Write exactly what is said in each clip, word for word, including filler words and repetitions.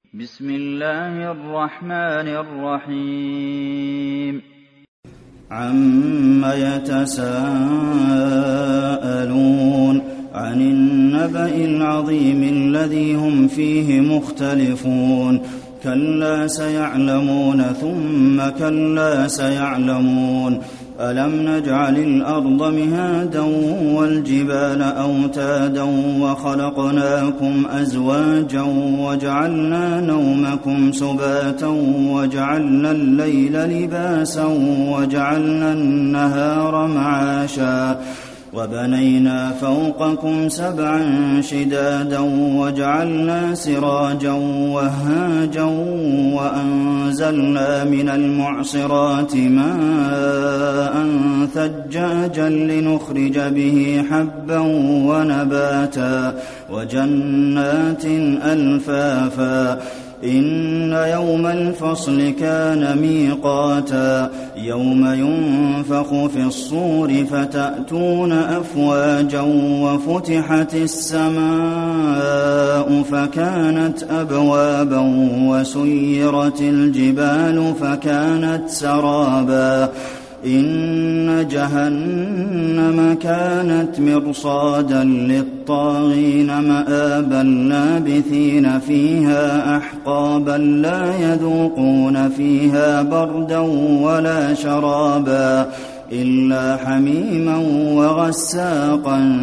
بسم الله الرحمن الرحيم. عم يتساءلون عن النبأ العظيم الذي هم فيه مختلفون كلا سيعلمون ثم كلا سيعلمون ألم نجعل الأرض مهادا والجبال أوتادا وخلقناكم أزواجا وجعلنا نومكم سباتا وجعلنا الليل لباسا وجعلنا النهار معاشا وبنينا فوقكم سبعا شدادا وجعلنا سراجا وهاجا وأنزلنا من المعصرات ماء ثجاجا لنخرج به حبا ونباتا وجنات ألفافا إن يوم الفصل كان ميقاتا يوم ينفخ في الصور فتأتون أفواجا وفتحت السماء فكانت أبوابا وسيرت الجبال فكانت سرابا إن جهنم كانت مرصادا للطاغين مآبا لابثين فيها أحقابا لا يذوقون فيها بردا ولا شرابا إلا حميما وغساقا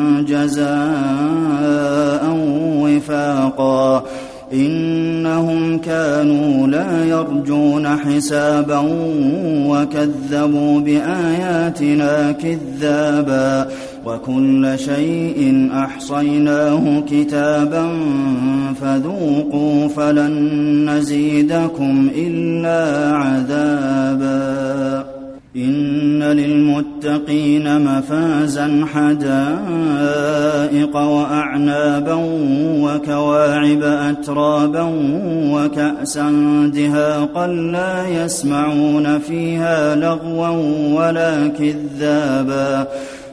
جزاء وفاقا إنهم كانوا لا يرجون حسابا وكذبوا بآياتنا كذابا وكل شيء أحصيناه كتابا فذوقوا فلن نزيدكم إلا عذابا إن للمتقين مفازا حدائق وأعنابا وكواعب أترابا وكأسا دهاقا لا يسمعون فيها لغوا ولا كذابا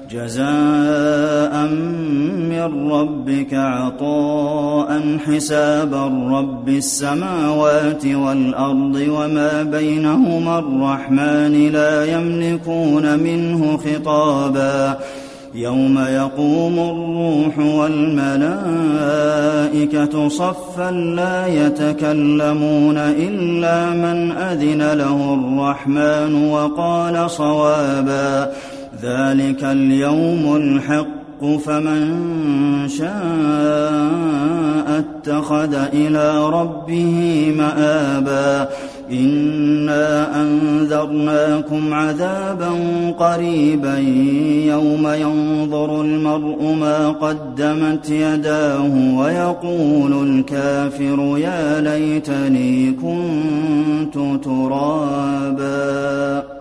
جزاء من ربك عطاء حسابا رب السماوات والأرض وما بينهما الرحمن لا يملكون منه خطابا يوم يقوم الروح والملائكة صفا لا يتكلمون إلا من أذن له الرحمن وقال صوابا ذلك اليوم الحق فمن شاء اتخذ إلى ربه مآبا إنا أنذرناكم عذابا قريبا يوم ينظر المرء ما قدمت يداه ويقول الكافر يا ليتني كنت ترابا.